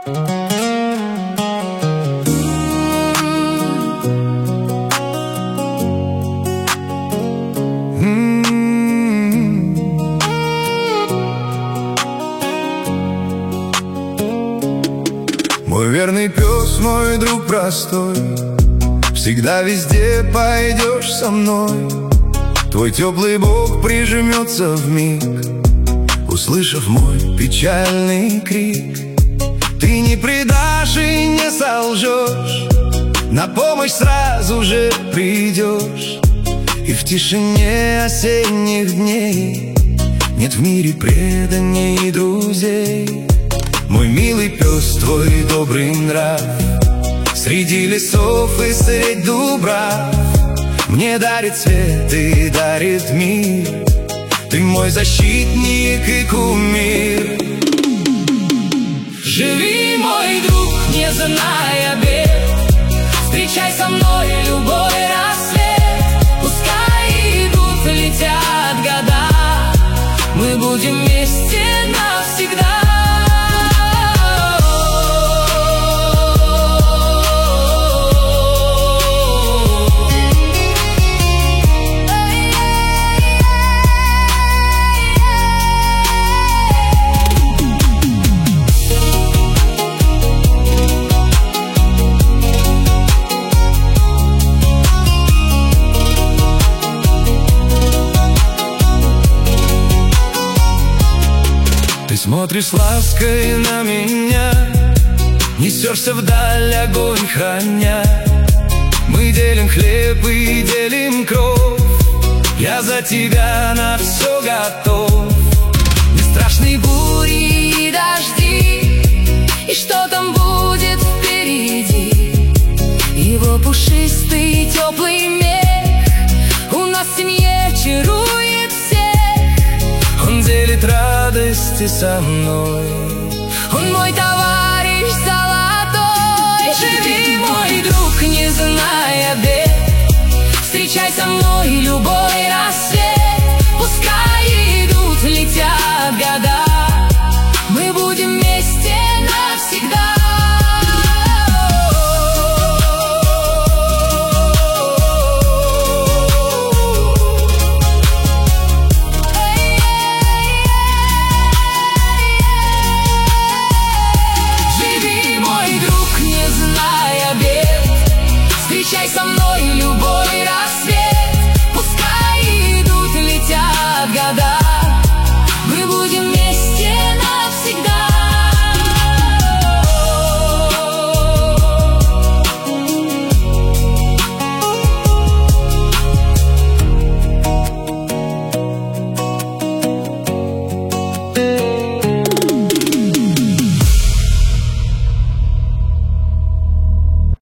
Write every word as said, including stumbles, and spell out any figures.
Мой верный пес, мой друг простой, всегда везде пойдешь со мной. Твой теплый бок прижмется вмиг, услышав мой печальный крик. Ты не предашь и не солжешь, на помощь сразу же придешь. И в тишине осенних дней нет в мире преданий друзей. Мой милый пес, твой добрый нрав, среди лесов и средь дубрав мне дарит свет и дарит мир. Ты мой защитник и кумир. Живи, мой друг, не зная бед, встречай со мной любой рассвет. Пускай идут, летят года, мы будем вместе навсегда. Ты смотришь с лаской на меня, несешься вдаль, огонь храня. Мы делим хлеб и делим кровь, я за тебя на все готов. Не страшны бури и дожди, и что там будет впереди. Его пушистый теплый мех у нас в семье чарует всех. Он делит радости со мной, он мой товарищ золотой. Живи, мой друг, не зная бед, встречай со мной любой раз.